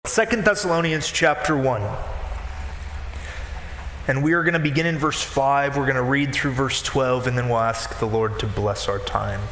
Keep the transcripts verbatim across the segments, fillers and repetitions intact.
Second Thessalonians chapter one. And we are going to begin in verse five. We're going to read through verse twelve, and then we'll ask the Lord to bless our time.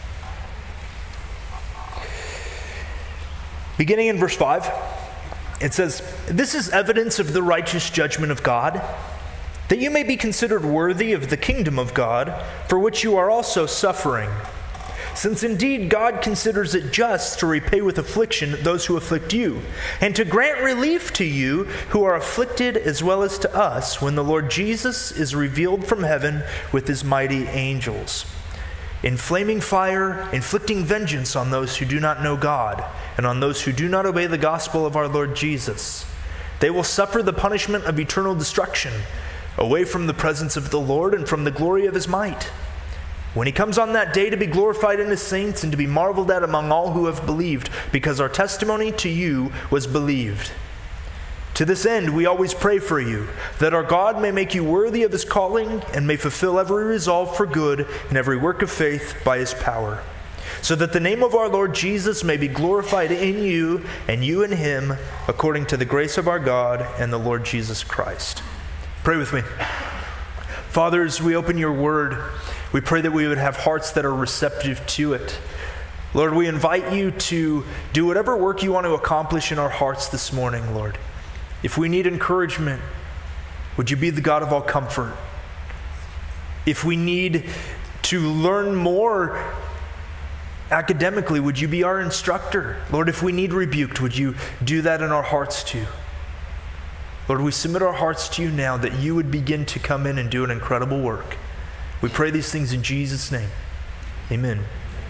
Beginning in verse five, it says, "This is evidence of the righteous judgment of God, that you may be considered worthy of the kingdom of God, for which you are also suffering. Since indeed God considers it just to repay with affliction those who afflict you, and to grant relief to you who are afflicted as well as to us when the Lord Jesus is revealed from heaven with his mighty angels, in flaming fire, inflicting vengeance on those who do not know God, and on those who do not obey the gospel of our Lord Jesus. They will suffer the punishment of eternal destruction, away from the presence of the Lord and from the glory of his might, when he comes on that day to be glorified in his saints and to be marveled at among all who have believed, because our testimony to you was believed. To this end, we always pray for you, that our God may make you worthy of his calling and may fulfill every resolve for good and every work of faith by his power, so that the name of our Lord Jesus may be glorified in you and you in him, according to the grace of our God and the Lord Jesus Christ." Pray with me. Father, as we open your word, we pray that we would have hearts that are receptive to it. Lord, we invite you to do whatever work you want to accomplish in our hearts this morning, Lord. If we need encouragement, would you be the God of all comfort? If we need to learn more academically, would you be our instructor? Lord, if we need rebuked, would you do that in our hearts too? Lord, we submit our hearts to you now that you would begin to come in and do an incredible work. We pray these things in Jesus' name. Amen.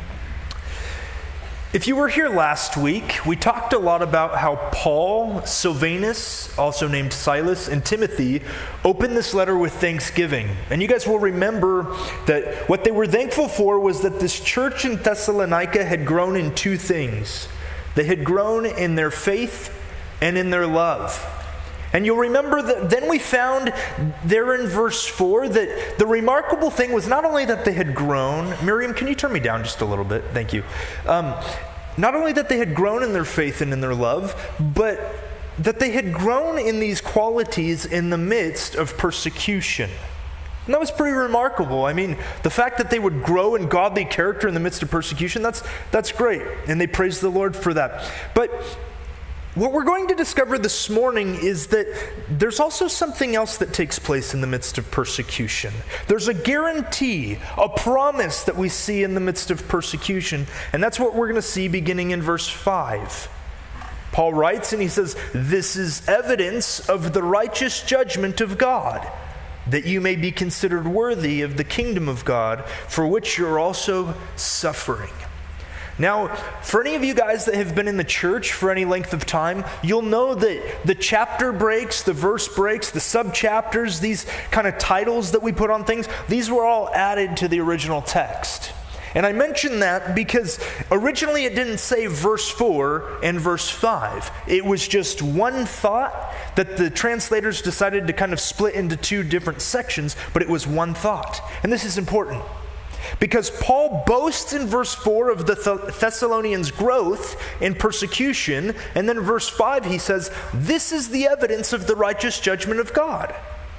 If you were here last week, we talked a lot about how Paul, Silvanus, also named Silas, and Timothy opened this letter with thanksgiving. And you guys will remember that what they were thankful for was that this church in Thessalonica had grown in two things. They had grown in their faith and in their love. And you'll remember that then we found there in verse four that the remarkable thing was not only that they had grown. Miriam, can you turn me down just a little bit? Thank you. Um, not only that they had grown in their faith and in their love, but that they had grown in these qualities in the midst of persecution. And that was pretty remarkable. I mean, the fact that they would grow in godly character in the midst of persecution, that's, that's great. And they praised the Lord for that. But what we're going to discover this morning is that there's also something else that takes place in the midst of persecution. There's a guarantee, a promise that we see in the midst of persecution, and that's what we're going to see beginning in verse five. Paul writes and he says, "This is evidence of the righteous judgment of God, that you may be considered worthy of the kingdom of God, for which you're also suffering." Now, for any of you guys that have been in the church for any length of time, you'll know that the chapter breaks, the verse breaks, the sub-chapters, these kind of titles that we put on things, these were all added to the original text. And I mention that because originally it didn't say verse four and verse five. It was just one thought that the translators decided to kind of split into two different sections, but it was one thought. And this is important, because Paul boasts in verse four of the Thessalonians' growth in persecution, and then in verse five he says, "This is the evidence of the righteous judgment of God."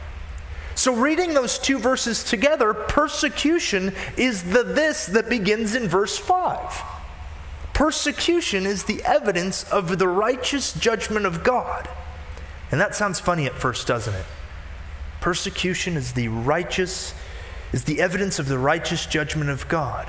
So reading those two verses together, persecution is the this that begins in verse five. Persecution is the evidence of the righteous judgment of God. And that sounds funny at first, doesn't it? Persecution is the righteous is the evidence of the righteous judgment of God.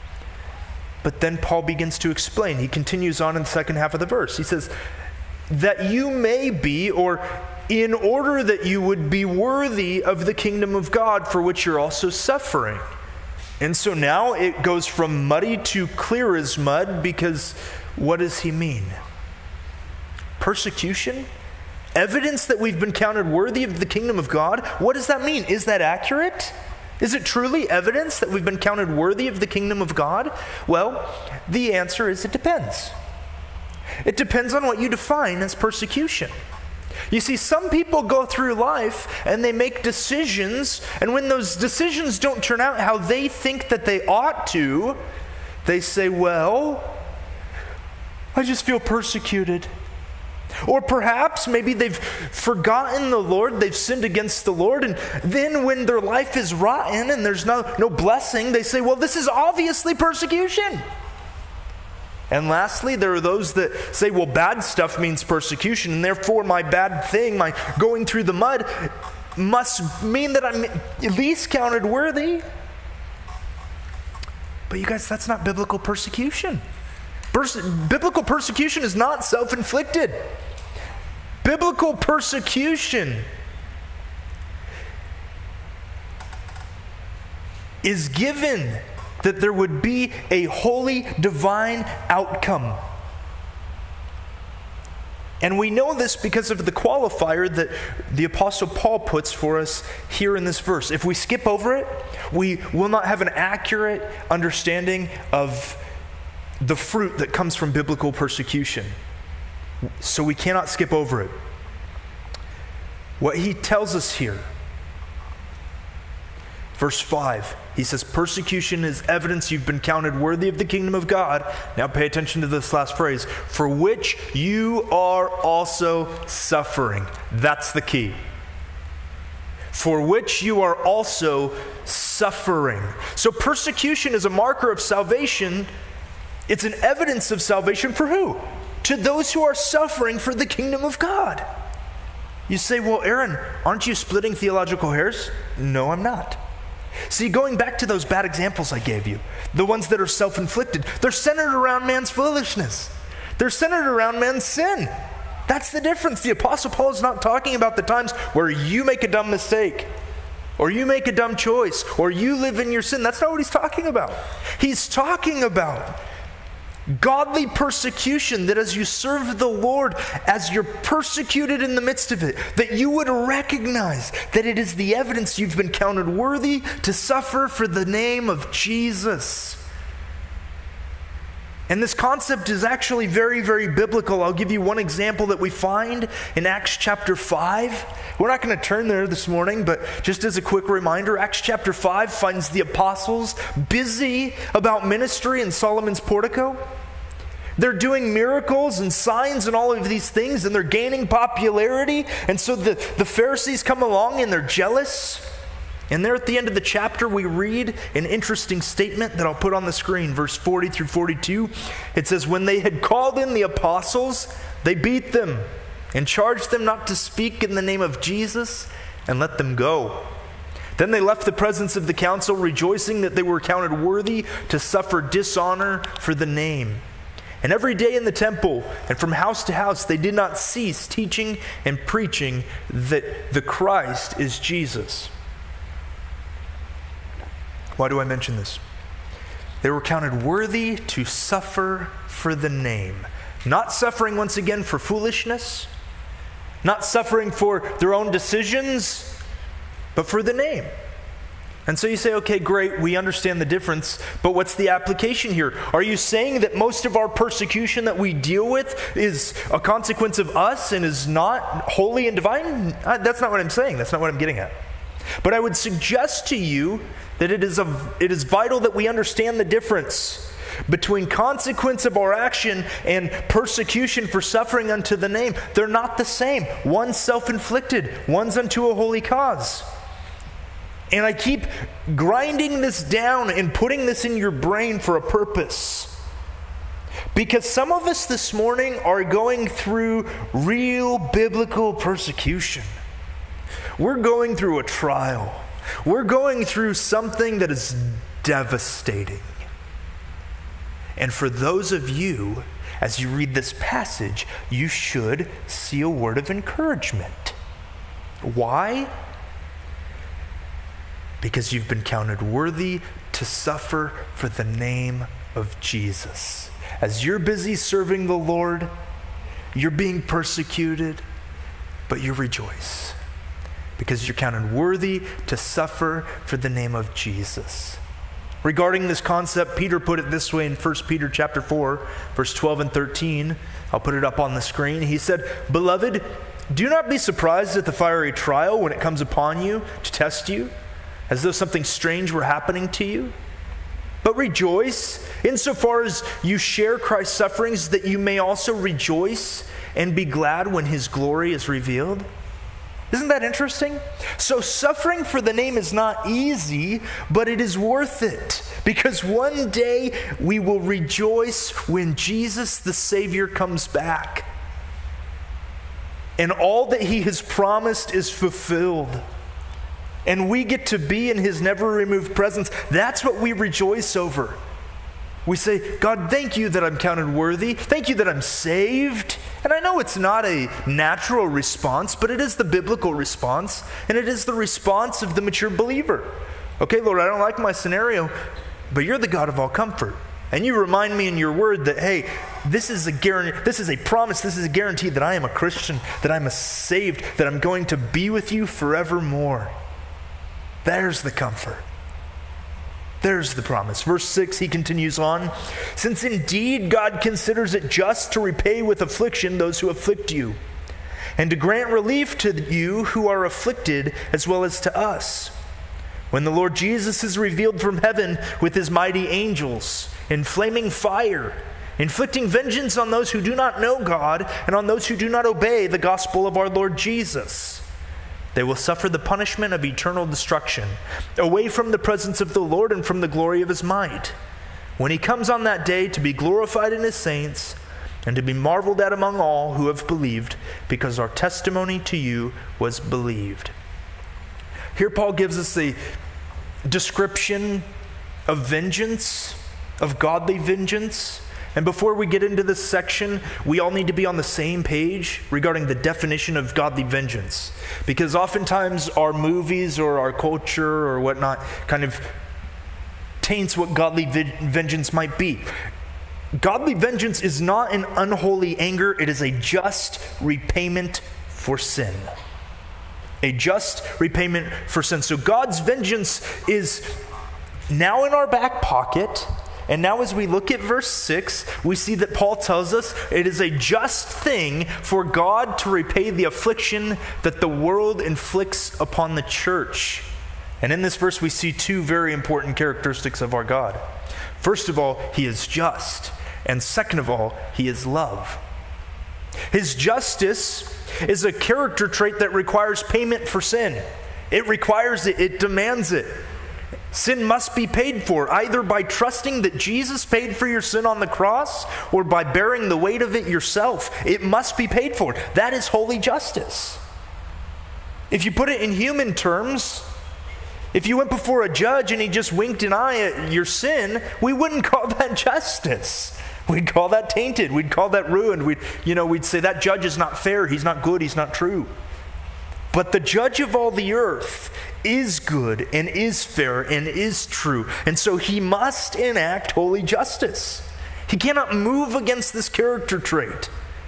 But then Paul begins to explain. He continues on in the second half of the verse. He says, "That you may be, or in order that you would be worthy of the kingdom of God, for which you're also suffering." And so now it goes from muddy to clear as mud, because what does he mean? Persecution? Evidence that we've been counted worthy of the kingdom of God? What does that mean? Is that accurate? Is it truly evidence that we've been counted worthy of the kingdom of God? Well, the answer is it depends. It depends on what you define as persecution. You see, some people go through life and they make decisions, and when those decisions don't turn out how they think that they ought to, they say, "Well, I just feel persecuted. Or perhaps maybe they've forgotten the Lord, they've sinned against the Lord, and then when their life is rotten and there's no, no blessing, they say, well, this is obviously persecution. And lastly, there are those that say, well, bad stuff means persecution, and therefore my bad thing, my going through the mud, must mean that I'm at least counted worthy. But you guys, that's not biblical persecution. Pers- biblical persecution is not self-inflicted. Biblical persecution is given that there would be a holy, divine outcome. And we know this because of the qualifier that the Apostle Paul puts for us here in this verse. If we skip over it, we will not have an accurate understanding of the fruit that comes from biblical persecution. So we cannot skip over it. What he tells us here, verse five, he says, persecution is evidence you've been counted worthy of the kingdom of God. Now pay attention to this last phrase, for which you are also suffering. That's the key. For which you are also suffering. So persecution is a marker of salvation. It's an evidence of salvation for who? To those who are suffering for the kingdom of God. You say, well, Aaron, aren't you splitting theological hairs? No, I'm not. See, going back to those bad examples I gave you, the ones that are self-inflicted, they're centered around man's foolishness. They're centered around man's sin. That's the difference. The Apostle Paul is not talking about the times where you make a dumb mistake, or you make a dumb choice, or you live in your sin. That's not what he's talking about. He's talking about godly persecution, that as you serve the Lord, as you're persecuted in the midst of it, that you would recognize that it is the evidence you've been counted worthy to suffer for the name of Jesus. And this concept is actually very, very biblical. I'll give you one example that we find in Acts chapter five. We're not going to turn there this morning, but just as a quick reminder, Acts chapter five finds the apostles busy about ministry in Solomon's portico. They're doing miracles and signs and all of these things, and they're gaining popularity. And so the, the Pharisees come along and they're jealous. And there at the end of the chapter, we read an interesting statement that I'll put on the screen, verse forty through forty-two. It says, when they had called in the apostles, they beat them and charged them not to speak in the name of Jesus, and let them go. Then they left the presence of the council, rejoicing that they were counted worthy to suffer dishonor for the name. And every day in the temple and from house to house, they did not cease teaching and preaching that the Christ is Jesus. Why do I mention this? They were counted worthy to suffer for the name. Not suffering, once again, for foolishness. Not suffering for their own decisions, but for the name. And so you say, okay, great, we understand the difference, but what's the application here? Are you saying that most of our persecution that we deal with is a consequence of us and is not holy and divine? Uh, that's not what I'm saying. That's not what I'm getting at. But I would suggest to you that it is, a, it is vital that we understand the difference between consequence of our action and persecution for suffering unto the name. They're not the same. One's self-inflicted, one's unto a holy cause. And I keep grinding this down and putting this in your brain for a purpose. Because some of us this morning are going through real biblical persecution. We're going through a trial. We're going through something that is devastating. And for those of you, as you read this passage, you should see a word of encouragement. Why? Because you've been counted worthy to suffer for the name of Jesus. As you're busy serving the Lord, you're being persecuted, but you rejoice. Because you're counted worthy to suffer for the name of Jesus. Regarding this concept, Peter put it this way in First Peter chapter four, verse twelve and thirteen. I'll put it up on the screen. He said, "Beloved, do not be surprised at the fiery trial when it comes upon you to test you, as though something strange were happening to you. But rejoice insofar as you share Christ's sufferings, that you may also rejoice and be glad when his glory is revealed? Isn't that interesting? So suffering for the name is not easy, but it is worth it, because one day we will rejoice when Jesus the Savior comes back. And all that he has promised is fulfilled. And we get to be in his never-removed presence. That's what we rejoice over. We say, God, thank you that I'm counted worthy. Thank you that I'm saved. And I know it's not a natural response, but it is the biblical response, and it is the response of the mature believer. Okay, Lord, I don't like my scenario, but you're the God of all comfort. And you remind me in your word that, hey, this is a guarantee, this is a promise, this is a guarantee that I am a Christian, that I'm a saved, that I'm going to be with you forevermore. There's the comfort. There's the promise. Verse six, he continues on. Since indeed God considers it just to repay with affliction those who afflict you, and to grant relief to you who are afflicted as well as to us, when the Lord Jesus is revealed from heaven with his mighty angels in flaming fire, inflicting vengeance on those who do not know God and on those who do not obey the gospel of our Lord Jesus. They will suffer the punishment of eternal destruction, away from the presence of the Lord and from the glory of his might, when he comes on that day to be glorified in his saints and to be marveled at among all who have believed, because our testimony to you was believed. Here Paul gives us a description of vengeance, of godly vengeance. And before we get into this section, we all need to be on the same page regarding the definition of godly vengeance. Because oftentimes our movies or our culture or whatnot kind of taints what godly vengeance might be. Godly vengeance is not an unholy anger. It is a just repayment for sin. A just repayment for sin. So God's vengeance is now in our back pocket. And now as we look at verse six, we see that Paul tells us it is a just thing for God to repay the affliction that the world inflicts upon the church. And in this verse, we see two very important characteristics of our God. First of all, he is just. And second of all, he is love. His justice is a character trait that requires payment for sin. It requires it. It demands it. Sin must be paid for, either by trusting that Jesus paid for your sin on the cross or by bearing the weight of it yourself. It must be paid for. That is holy justice. If you put it in human terms, if you went before a judge and he just winked an eye at your sin, we wouldn't call that justice. We'd call that tainted. We'd call that ruined. We'd, you know, we'd say that judge is not fair. He's not good. He's not true. But the judge of all the earth is good and is fair and is true. And so he must enact holy justice. He cannot move against this character trait.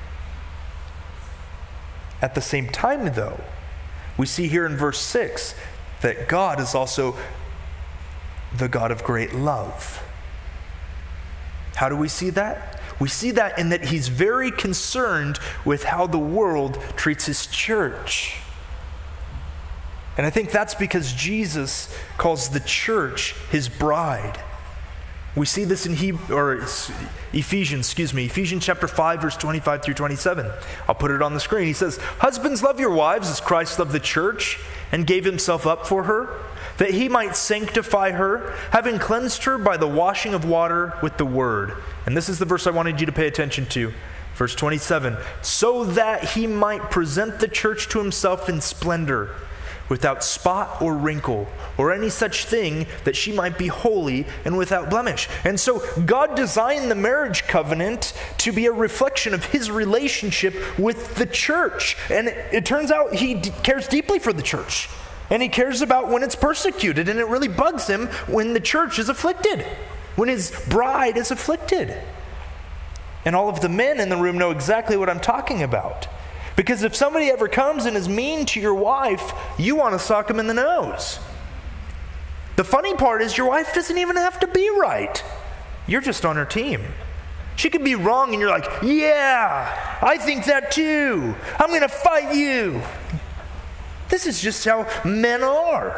At the same time, though, we see here in verse six that God is also the God of great love. How do we see that? We see that in that he's very concerned with how the world treats his church. And I think that's because Jesus calls the church his bride. We see this in he, or Ephesians, excuse me, Ephesians chapter five, verse twenty-five through twenty-seven. I'll put it on the screen. He says, "Husbands, love your wives as Christ loved the church and gave himself up for her, that he might sanctify her, having cleansed her by the washing of water with the word." And this is the verse I wanted you to pay attention to. Verse twenty-seven, "So that he might present the church to himself in splendor, without spot or wrinkle, or any such thing, that she might be holy and without blemish." And so God designed the marriage covenant to be a reflection of his relationship with the church. And it, it turns out he d- cares deeply for the church. And he cares about when it's persecuted. And it really bugs him when the church is afflicted, when his bride is afflicted. And all of the men in the room know exactly what I'm talking about. Because if somebody ever comes and is mean to your wife, you want to sock them in the nose. The funny part is your wife doesn't even have to be right. You're just on her team. She could be wrong and you're like, "Yeah, I think that too. I'm going to fight you." This is just how men are.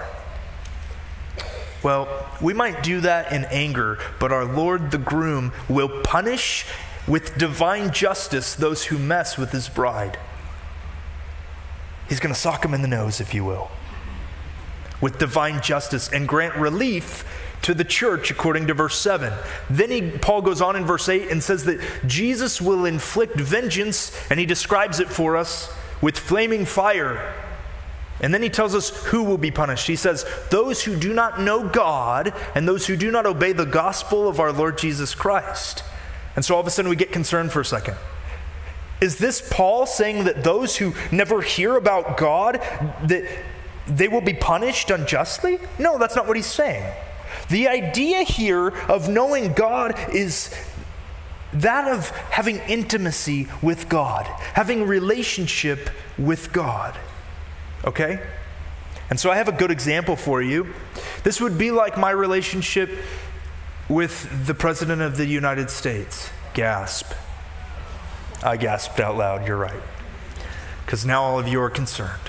Well, we might do that in anger, but our Lord the groom will punish with divine justice those who mess with his bride. He's going to sock them in the nose, if you will, with divine justice and grant relief to the church according to verse seven. Then he, Paul goes on in verse eight and says that Jesus will inflict vengeance, and he describes it for us with flaming fire. And then he tells us who will be punished. He says, those who do not know God and those who do not obey the gospel of our Lord Jesus Christ. And so all of a sudden we get concerned for a second. Is this Paul saying that those who never hear about God, that they will be punished unjustly? No, that's not what he's saying. The idea here of knowing God is that of having intimacy with God, having relationship with God. Okay? And so I have a good example for you. This would be like my relationship with the President of the United States. Gasp. I gasped out loud, you're right. Because now all of you are concerned.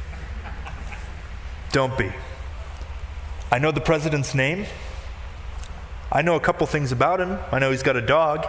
Don't be. I know the president's name. I know a couple things about him. I know he's got a dog.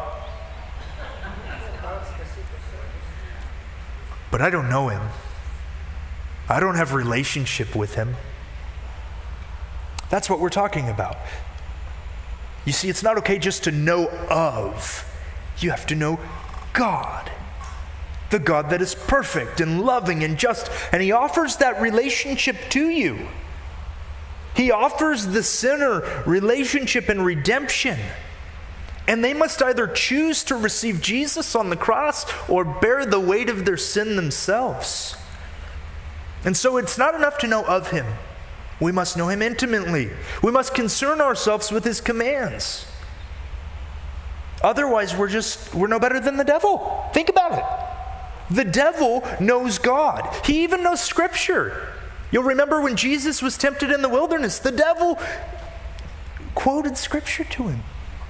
But I don't know him. I don't have a relationship with him. That's what we're talking about. You see, it's not okay just to know of. You have to know God. The God that is perfect and loving and just. And he offers that relationship to you. He offers the sinner relationship and redemption. And they must either choose to receive Jesus on the cross or bear the weight of their sin themselves. And so it's not enough to know of him. We must know him intimately. We must concern ourselves with his commands. Otherwise, we're just, we're no better than the devil. Think about it. The devil knows God. He even knows Scripture. You'll remember when Jesus was tempted in the wilderness, the devil quoted Scripture to him.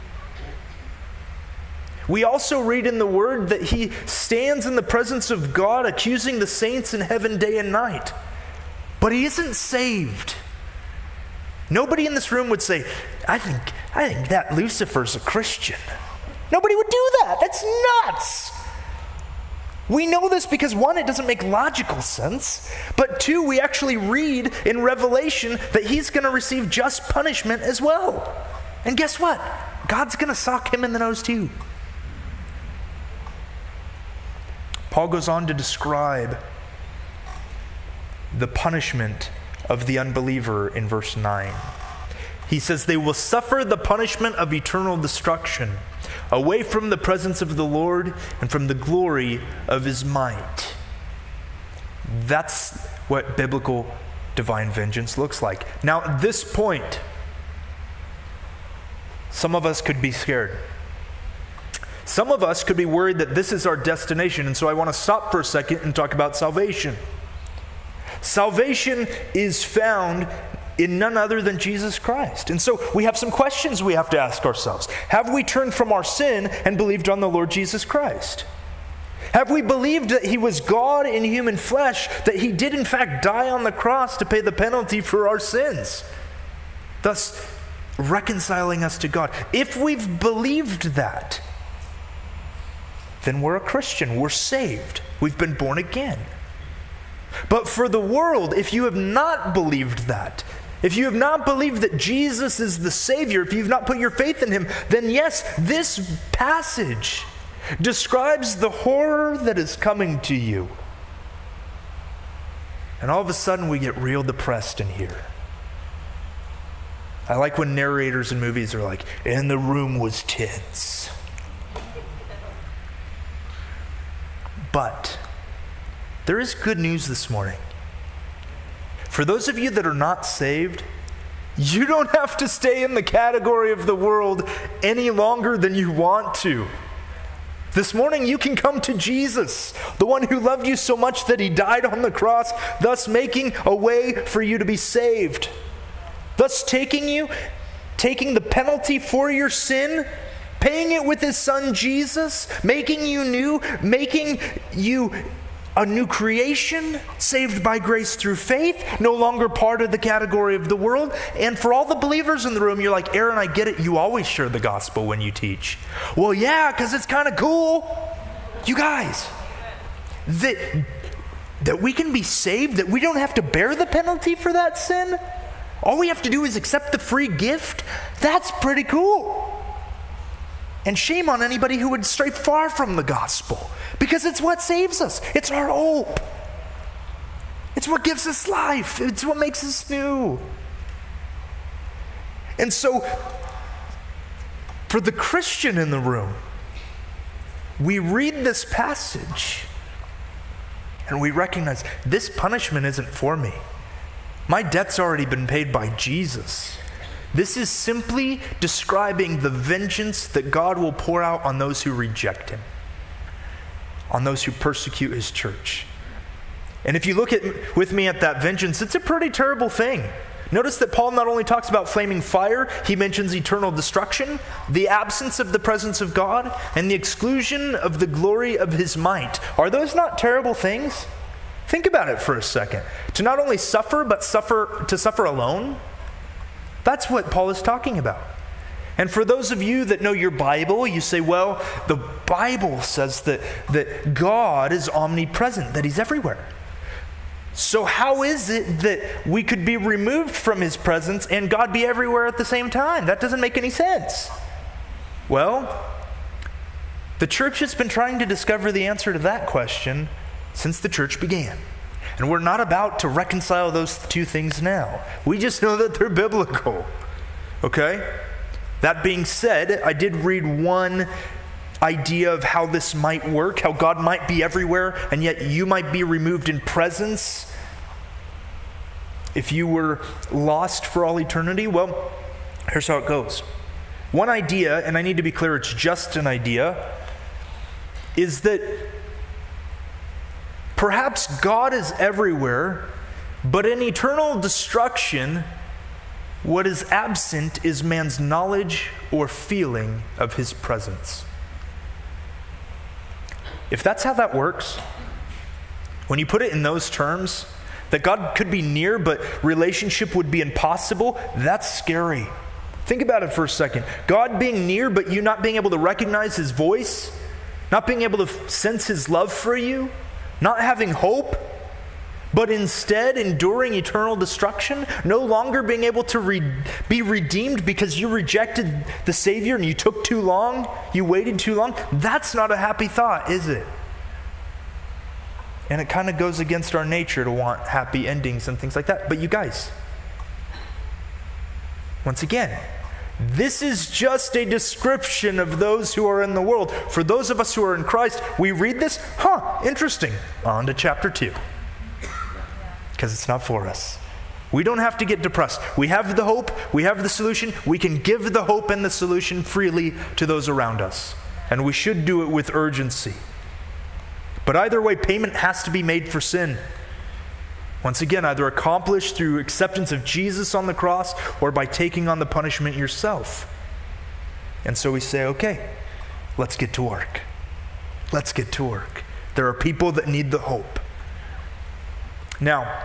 We also read in the Word that he stands in the presence of God accusing the saints in heaven day and night. But he isn't saved. Nobody in this room would say, I think, I think that Lucifer's a Christian. Nobody would do that. That's nuts. We know this because, one, it doesn't make logical sense. But two, we actually read in Revelation that he's going to receive just punishment as well. And guess what? God's going to sock him in the nose too. Paul goes on to describe the punishment of the unbeliever in verse nine. He says, they will suffer the punishment of eternal destruction, away from the presence of the Lord and from the glory of his might. That's what biblical divine vengeance looks like. Now, at this point, some of us could be scared. Some of us could be worried that this is our destination, and so I want to stop for a second and talk about salvation. Salvation is found in none other than Jesus Christ. And so we have some questions we have to ask ourselves. Have we turned from our sin and believed on the Lord Jesus Christ? Have we believed that he was God in human flesh, that he did in fact die on the cross to pay the penalty for our sins, thus reconciling us to God? If we've believed that, then we're a Christian. We're saved. We've been born again. But for the world, if you have not believed that, if you have not believed that Jesus is the Savior, if you've not put your faith in him, then yes, this passage describes the horror that is coming to you. And all of a sudden we get real depressed in here. I like when narrators in movies are like, and the room was tense. But there is good news this morning. For those of you that are not saved, you don't have to stay in the category of the world any longer than you want to. This morning you can come to Jesus, the one who loved you so much that he died on the cross, thus making a way for you to be saved. Thus taking you, taking the penalty for your sin, paying it with his son Jesus, making you new, making you a new creation, saved by grace through faith, no longer part of the category of the world. And for all the believers in the room, you're like, Aaron, I get it. You always share the gospel when you teach. Well, yeah, because it's kind of cool. You guys, that, that we can be saved, that we don't have to bear the penalty for that sin. All we have to do is accept the free gift. That's pretty cool. And shame on anybody who would stray far from the gospel, because it's what saves us. It's our hope. It's what gives us life. It's what makes us new. And so, for the Christian in the room, we read this passage and we recognize this punishment isn't for me. My debt's already been paid by Jesus. This is simply describing the vengeance that God will pour out on those who reject him, on those who persecute his church. And if you look at with me at that vengeance, it's a pretty terrible thing. Notice that Paul not only talks about flaming fire, he mentions eternal destruction, the absence of the presence of God, and the exclusion of the glory of his might. Are those not terrible things? Think about it for a second. To not only suffer, but suffer to suffer alone. That's what Paul is talking about. And for those of you that know your Bible, you say, well, the Bible says that, that God is omnipresent, that he's everywhere. So how is it that we could be removed from his presence and God be everywhere at the same time? That doesn't make any sense. Well, the church has been trying to discover the answer to that question since the church began. And we're not about to reconcile those two things now. We just know that they're biblical. Okay? That being said, I did read one idea of how this might work, how God might be everywhere, and yet you might be removed in presence if you were lost for all eternity. Well, here's how it goes. One idea, and I need to be clear, it's just an idea, is that perhaps God is everywhere, but in eternal destruction, what is absent is man's knowledge or feeling of his presence. If that's how that works, when you put it in those terms, that God could be near, but relationship would be impossible, that's scary. Think about it for a second. God being near, but you not being able to recognize his voice, not being able to sense his love for you, not having hope, but instead enduring eternal destruction, no longer being able to re- be redeemed because you rejected the Savior and you took too long, you waited too long. That's not a happy thought, is it? And it kind of goes against our nature to want happy endings and things like that. But you guys, once again, this is just a description of those who are in the world. For those of us who are in Christ, we read this, huh, interesting. On to chapter two. Because it's not for us. We don't have to get depressed. We have the hope, we have the solution. We can give the hope and the solution freely to those around us. And we should do it with urgency. But either way, payment has to be made for sin. Once again, either accomplished through acceptance of Jesus on the cross or by taking on the punishment yourself. And so we say, okay, let's get to work. Let's get to work. There are people that need the hope. Now,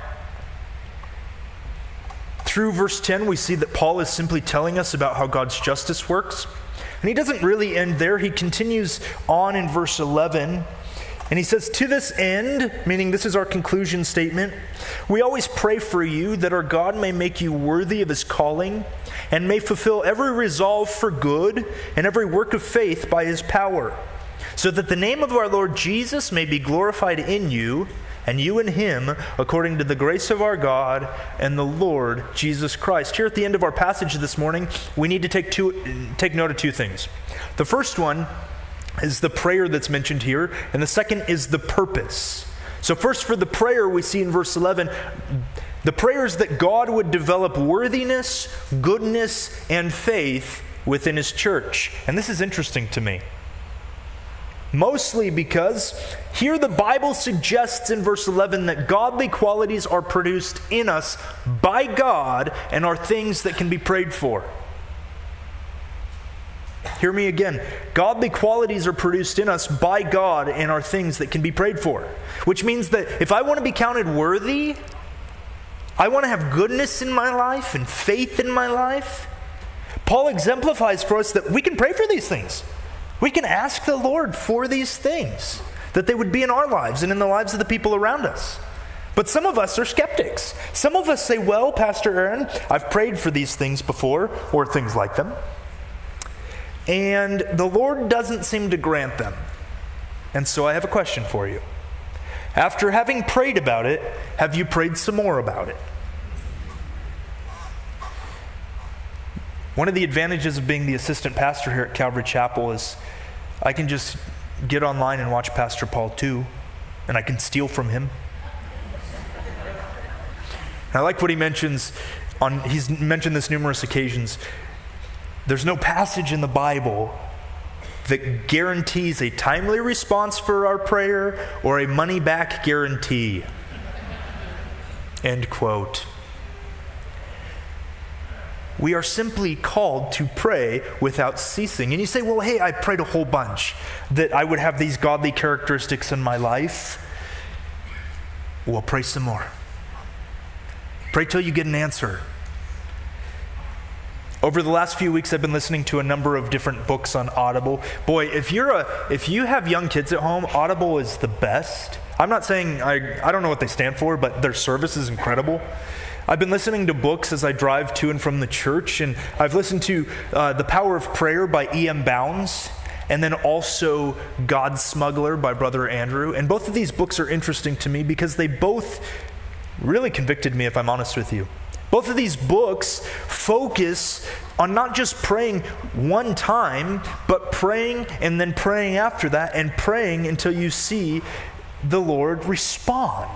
through verse ten, we see that Paul is simply telling us about how God's justice works. And he doesn't really end there. He continues on in verse eleven. And he says, to this end, meaning this is our conclusion statement, we always pray for you that our God may make you worthy of his calling and may fulfill every resolve for good and every work of faith by his power, so that the name of our Lord Jesus may be glorified in you and you in him, according to the grace of our God and the Lord Jesus Christ. Here at the end of our passage this morning, we need to take two, take note of two things. The first one is the prayer that's mentioned here, and the second is the purpose. So first, for the prayer, we see in verse eleven, the prayer is that God would develop worthiness, goodness, and faith within his church. And this is interesting to me. Mostly because here the Bible suggests in verse eleven that godly qualities are produced in us by God and are things that can be prayed for. Hear me again. Godly qualities are produced in us by God and are things that can be prayed for. Which means that if I want to be counted worthy, I want to have goodness in my life and faith in my life, Paul exemplifies for us that we can pray for these things. We can ask the Lord for these things, that they would be in our lives and in the lives of the people around us. But some of us are skeptics. Some of us say, well, Pastor Aaron, I've prayed for these things before, or things like them, and the Lord doesn't seem to grant them. And so I have a question for you. After having prayed about it, have you prayed some more about it? One of the advantages of being the assistant pastor here at Calvary Chapel is I can just get online and watch Pastor Paul too, and I can steal from him. I like what he mentions on, he's mentioned this numerous occasions. There's no passage in the Bible that guarantees a timely response for our prayer or a money-back guarantee. End quote. We are simply called to pray without ceasing. And you say, well, hey, I prayed a whole bunch that I would have these godly characteristics in my life. Well, pray some more. Pray till you get an answer. Over the last few weeks, I've been listening to a number of different books on Audible. Boy, if you're a, if you have young kids at home, Audible is the best. I'm not saying, I, I don't know what they stand for, but their service is incredible. I've been listening to books as I drive to and from the church, and I've listened to uh, The Power of Prayer by E M Bounds, and then also God's Smuggler by Brother Andrew. And both of these books are interesting to me because they both really convicted me, if I'm honest with you. Both of these books focus on not just praying one time, but praying and then praying after that, and praying until you see the Lord respond.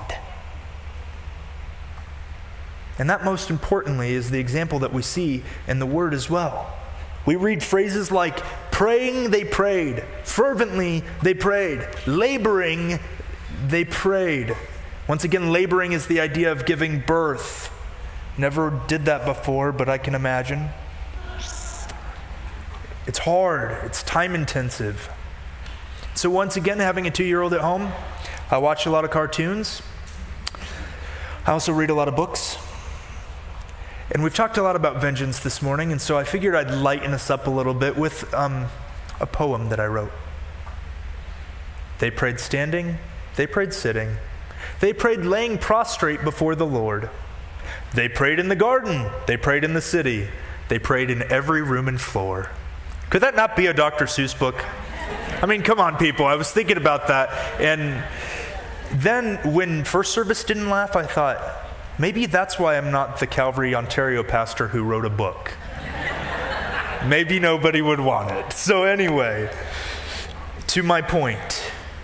And that, most importantly, is the example that we see in the Word as well. We read phrases like, praying they prayed, fervently they prayed, laboring they prayed. Once again, laboring is the idea of giving birth. Never did that before, but I can imagine. It's hard. It's time intensive. So once again, having a two-year-old at home, I watch a lot of cartoons. I also read a lot of books. And we've talked a lot about vengeance this morning, and so I figured I'd lighten us up a little bit with um, a poem that I wrote. They prayed standing. They prayed sitting. They prayed laying prostrate before the Lord. They prayed in the garden. They prayed in the city. They prayed in every room and floor. Could that not be a Doctor Seuss book? I mean, come on, people. I was thinking about that. And then when first service didn't laugh, I thought, maybe that's why I'm not the Calvary, Ontario pastor who wrote a book. Maybe nobody would want it. So anyway, to my point,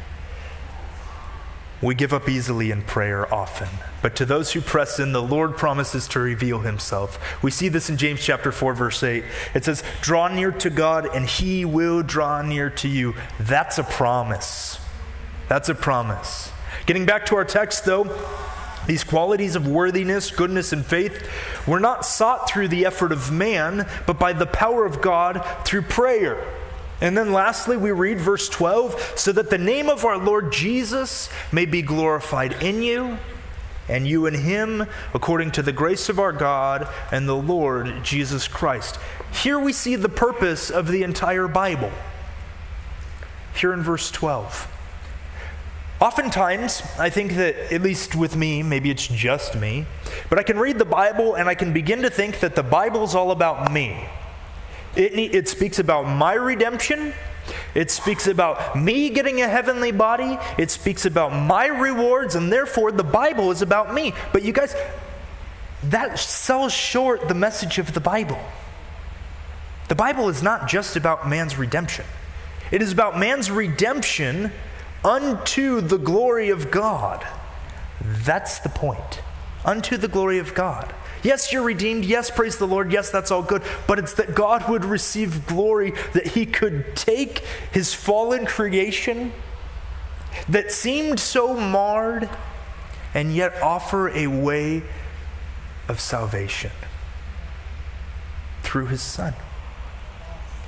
we give up easily in prayer often. But to those who press in, the Lord promises to reveal himself. We see this in James chapter four, verse eight. It says, draw near to God and he will draw near to you. That's a promise. That's a promise. Getting back to our text though, these qualities of worthiness, goodness, and faith were not sought through the effort of man, but by the power of God through prayer. And then lastly, we read verse twelve, so that the name of our Lord Jesus may be glorified in you, and you in him, according to the grace of our God and the Lord Jesus Christ. Here we see the purpose of the entire Bible. Here in verse twelve. Oftentimes, I think that, at least with me, maybe it's just me, but I can read the Bible and I can begin to think that the Bible is all about me. It, it speaks about my redemption. It speaks about me getting a heavenly body. It speaks about my rewards, and therefore the Bible is about me. But you guys, that sells short the message of the Bible. The Bible is not just about man's redemption. It is about man's redemption unto the glory of God. That's the point. Unto the glory of God. Yes, you're redeemed. Yes, praise the Lord. Yes, that's all good. But it's that God would receive glory, that he could take his fallen creation that seemed so marred and yet offer a way of salvation through his Son.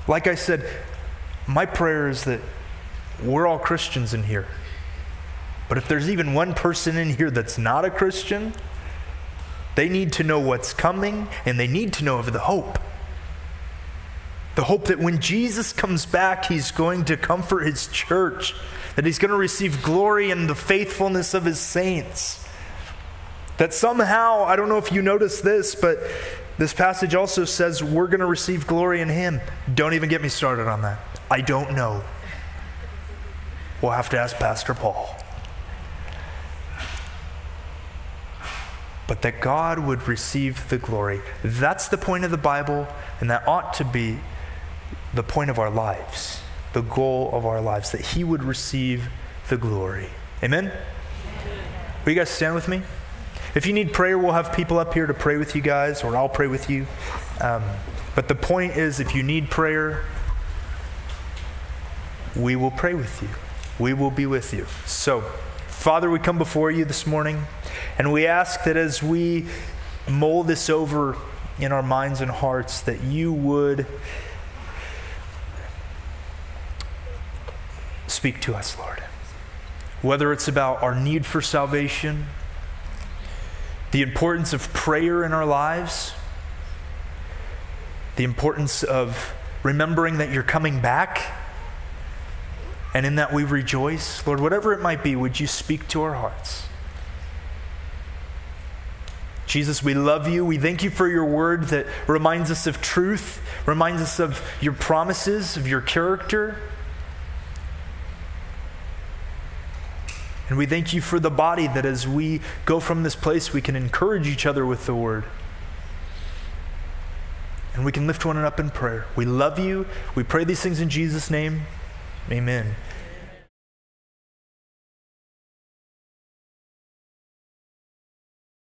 Like I said, my prayer is that we're all Christians in here. But if there's even one person in here that's not a Christian, they need to know what's coming, and they need to know of the hope. The hope that when Jesus comes back, he's going to comfort his church, that he's going to receive glory in the faithfulness of his saints. That somehow, I don't know if you noticed this, but this passage also says we're going to receive glory in him. Don't even get me started on that. I don't know. We'll have to ask Pastor Paul. But that God would receive the glory. That's the point of the Bible, and that ought to be the point of our lives, the goal of our lives, that he would receive the glory. Amen? Amen. Will you guys stand with me? If you need prayer, we'll have people up here to pray with you guys, or I'll pray with you. Um, but the point is, if you need prayer, we will pray with you. We will be with you. So, Father, we come before you this morning, and we ask that as we mull this over in our minds and hearts, that you would speak to us, Lord. Whether it's about our need for salvation, the importance of prayer in our lives, the importance of remembering that you're coming back, and in that we rejoice. Lord, whatever it might be, would you speak to our hearts? Jesus, we love you. We thank you for your word that reminds us of truth, reminds us of your promises, of your character. And we thank you for the body, that as we go from this place, we can encourage each other with the word. And we can lift one another up in prayer. We love you. We pray these things in Jesus' name. Amen.